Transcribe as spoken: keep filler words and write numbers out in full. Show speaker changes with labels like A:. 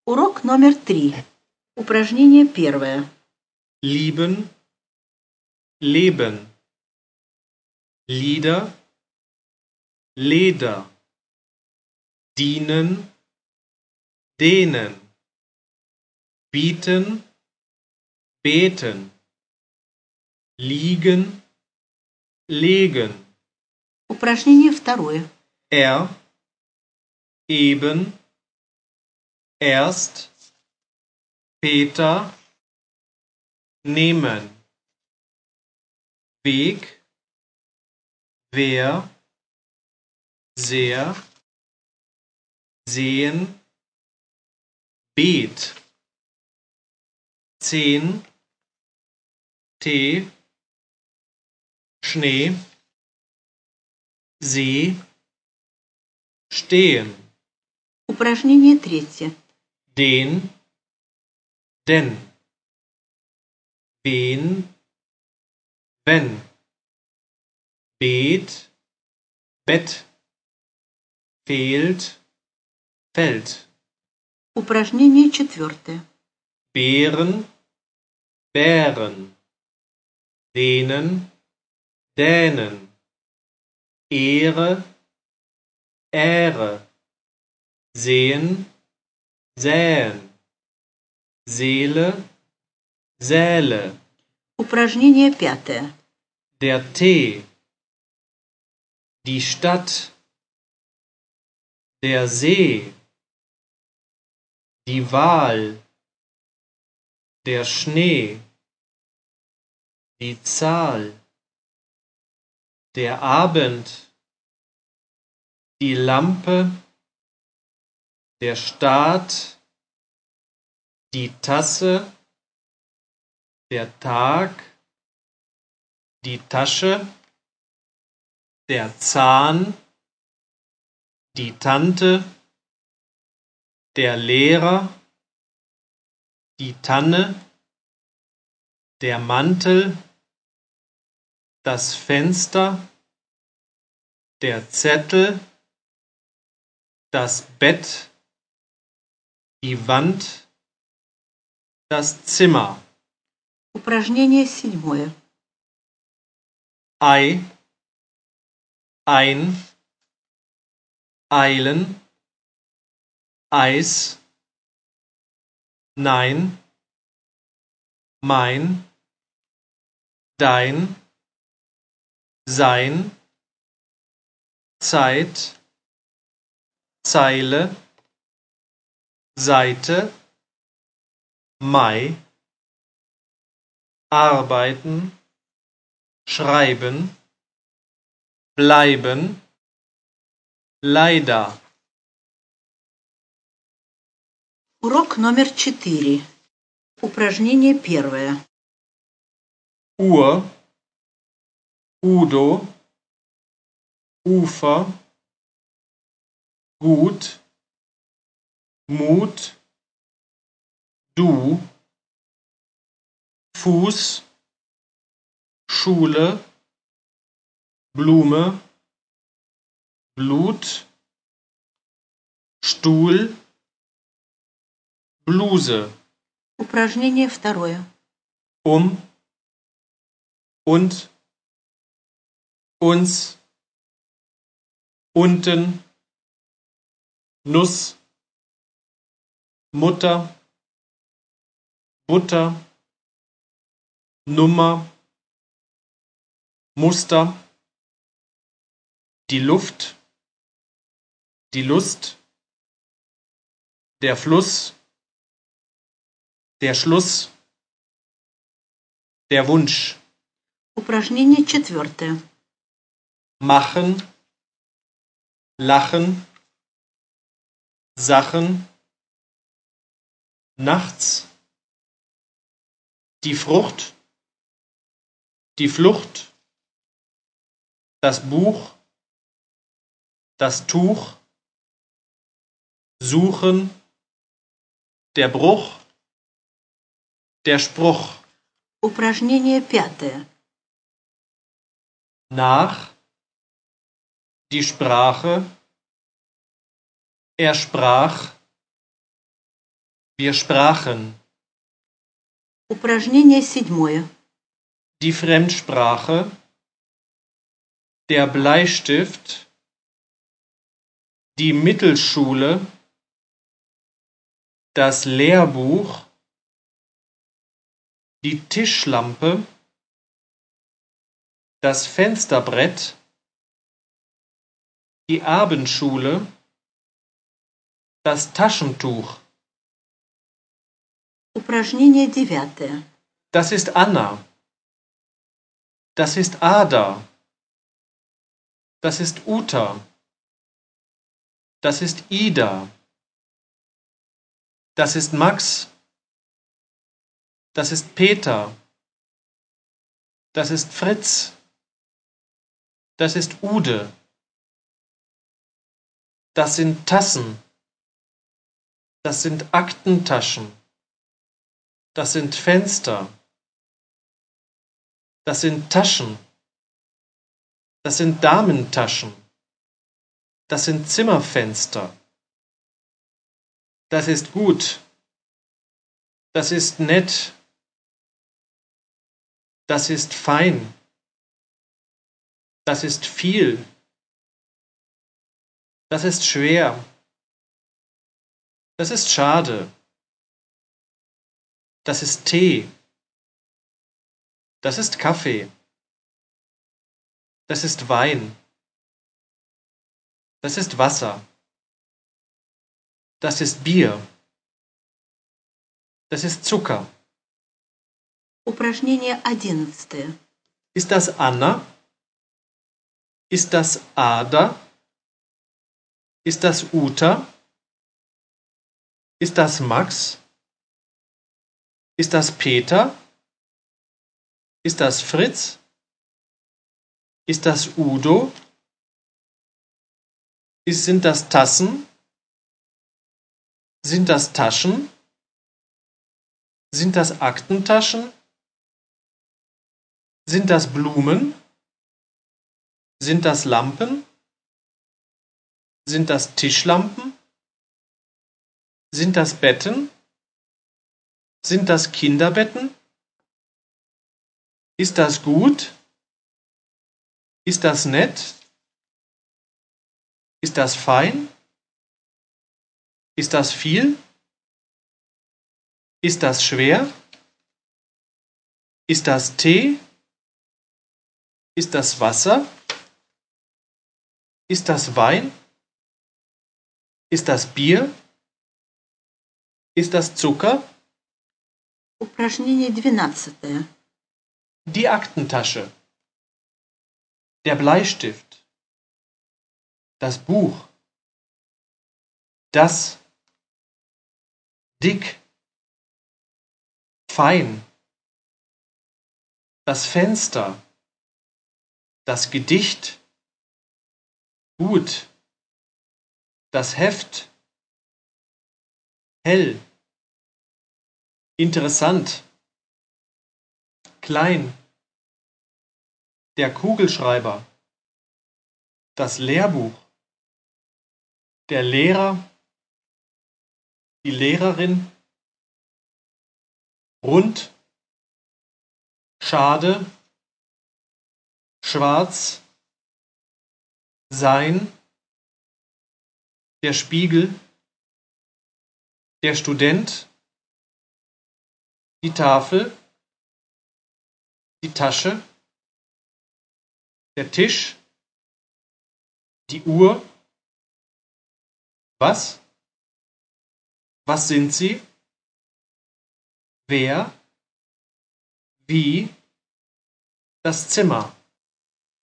A: Урок номер три. Упражнение первое.
B: Lieben, leben. Lieder, Leder. Dienen, dehnen. Bieten, beten. Liegen, legen.
A: Упражнение второе.
B: Er, eben, erst, Peter, nehmen. Weg, wer, sehr, sehen, Beet. Zehn, Tee, Schnee, See, stehen.
A: Упражнение третье.
B: Den, denn. Wen, wenn. Beet, Bett. Fehlt, fällt.
A: Упражнение четвертое.
B: Beeren, Bären. Dehnen, dänen. Ehre, Ähre. Sehen, säen. Seele, Säle.
A: Упражнение пятое.
B: Der Tee. Die Stadt. Der See. Die Wahl. Der Schnee. Die Zahl. Der Abend. Die Lampe. Der Staat. Die Tasse. Der Tag. Die Tasche. Der Zahn. Die Tante. Der Lehrer. Die Tanne. Der Mantel. Das Fenster. Der Zettel. Das Bett. Die Wand. Das Zimmer.
A: Упражнение седьмое.
B: Ei, ein, eilen, Eis, nein, mein, dein, sein, Zeit, Zeile, Seite, Mai, arbeiten, schreiben, bleiben, leider.
A: Урок номер четыре. Упражнение первое.
B: Uhr, Udo, Ufer, gut, Mut, du, Fuß, Schule, Blume, Blut, Stuhl, Bluse.
A: Упражнение второе.
B: Um, und, uns, unten, Nuss, Mutter, Butter, Nummer, Muster, die Luft, die Lust, der Fluss, der Schluss, der Wunsch.
A: Упражнение четвертое.
B: Machen, lachen, Sachen, nachts, die Frucht, die Flucht, das Buch, das Tuch, suchen, der Bruch, der Spruch.
A: Упражнение пятое.
B: Nach, die Sprache, er sprach, Wir sprachen.
A: Упражнение седьмое.
B: Die Fremdsprache. Der Bleistift. Die Mittelschule. Das Lehrbuch. Die Tischlampe. Das Fensterbrett. Die Abendschule. Das Taschentuch.
A: Упражнение девятое.
B: Das ist Anna. Das ist Ada. Das ist Uta. Das ist Ida. Das ist Max. Das ist Peter. Das ist Fritz. Das ist Ude. Das sind Tassen. Das sind Aktentaschen. Das sind Fenster. Das sind Taschen. Das sind Damentaschen. Das sind Zimmerfenster. Das ist gut. Das ist nett. Das ist fein. Das ist viel. Das ist schwer. Das ist schade. Das ist Tee. Das ist Kaffee. Das ist Wein. Das ist Wasser. Das ist Bier. Das ist Zucker.
A: Упражнение одиннадцатое.
B: Ist das Anna? Ist das Ada? Ist das Uta? Ist das Max? Ist das Peter? Ist das Fritz? Ist das Udo? Ist, sind das Tassen? Sind das Taschen? Sind das Aktentaschen? Sind das Blumen? Sind das Lampen? Sind das Tischlampen? Sind das Betten? Sind das Kinderbetten? Ist das gut? Ist das nett? Ist das fein? Ist das viel? Ist das schwer? Ist das Tee? Ist das Wasser? Ist das Wein? Ist das Bier? Ist das Zucker?
A: Упражнение двенадцатое.
B: Die Aktentasche. Der Bleistift. Das Buch. Das. Dick. Fein. Das Fenster. Das Gedicht. Gut. Das Heft. Hell. Interessant. Klein. Der Kugelschreiber. Das Lehrbuch. Der Lehrer. Die Lehrerin. Rund. Schade. Schwarz. Sein. Der Spiegel. Der Student. Die Tafel. Die Tasche. Der Tisch. Die Uhr. Was? Was sind sie? Wer? Wie? Das Zimmer.